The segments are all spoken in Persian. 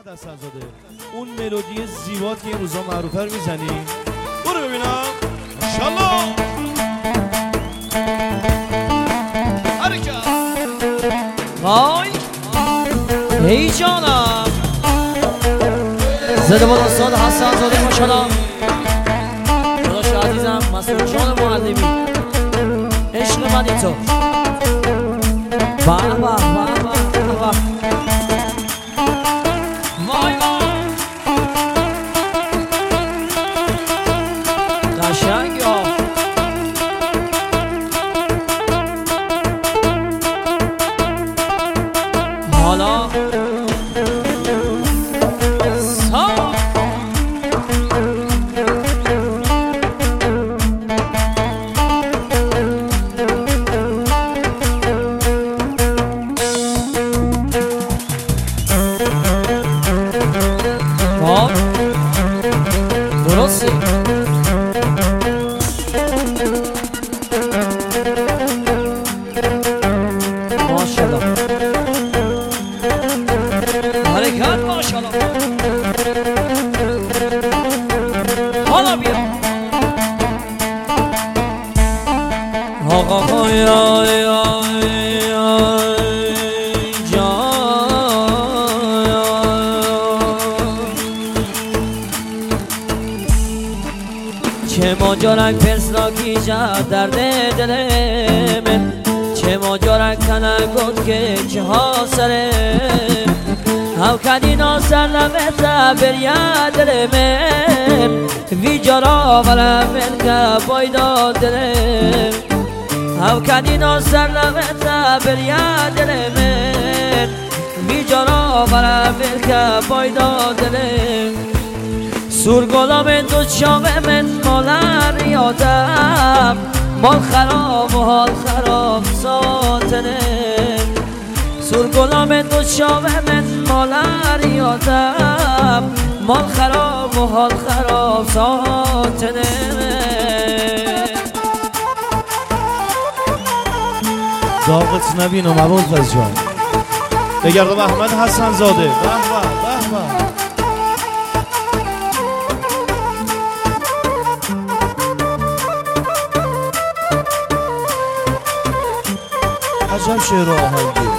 محمد حسن‌زاده اون ملودی زیبات که این روزا معروفه رو میزنی. برو ببینم انشالله. حرکت وای ای جانم زده بود استاد حسن‌زاده ماشاءالله. داداش عزیزم مسعود جان معلمی عشق منی تو. واه واه واه واه وای وای قشنگ ها. حالا درسته ماشاءالله. حرکت ماشاءالله. حالا بیا آقا یا چه ماجرک پرسناکی جد درد دل من، چه ماجرک تنگود که چه حاصله او کدی ناصر لبتا بریا دل من وی جرا ولا من که بایدا دل او کدی ناصر لبتا بریا دل من وی جرا ولا من که بایدا دل سرگلام دو چاق من مالر یادم مال خراب و حال خراب ساتنه سرگلام دو چاق من مالر یادم مال خراب و حال خراب ساتنه داغت نبین و مباد از جان بگرد محمد حسن‌زاده. به به به به عجب شعر آهنگی.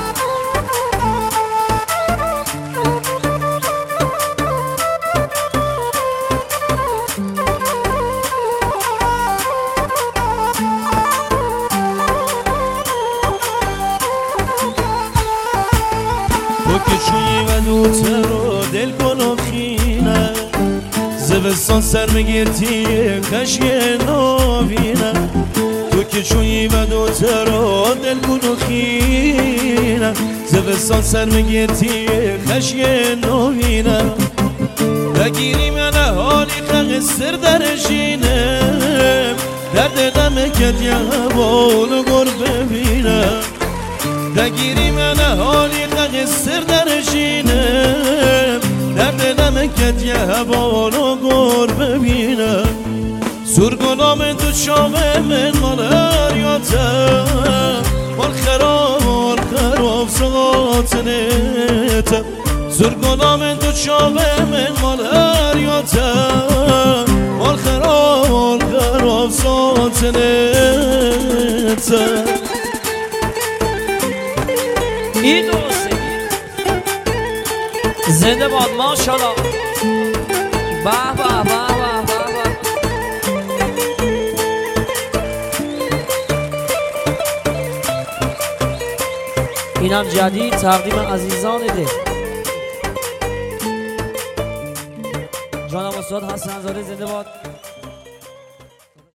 تو که چویی و دوته رو دل کن و خینه زبستان سر مگیرتی کشک نوینه تو که چویی و دوته رو دل کن و خینه زبستان سر مگیرتی کشک نوینه بگیری من حالی خق سر درشینه درد دمه کت یه بولو گر ببینه بگیری من حالی خق سر درشینه درد دمه کت یه بولو گر ببینه سرگلام تو چاقه من مال اریاتم مال خراب سقاطنت سرگلام تو چاقه من مال اریاتم مال خراب سقاطنت این درسته زنده باد ماشاءالله. به به به اینم جدید تقدیم عزیزان ده جانم استاد حسن‌زاده زنده باد.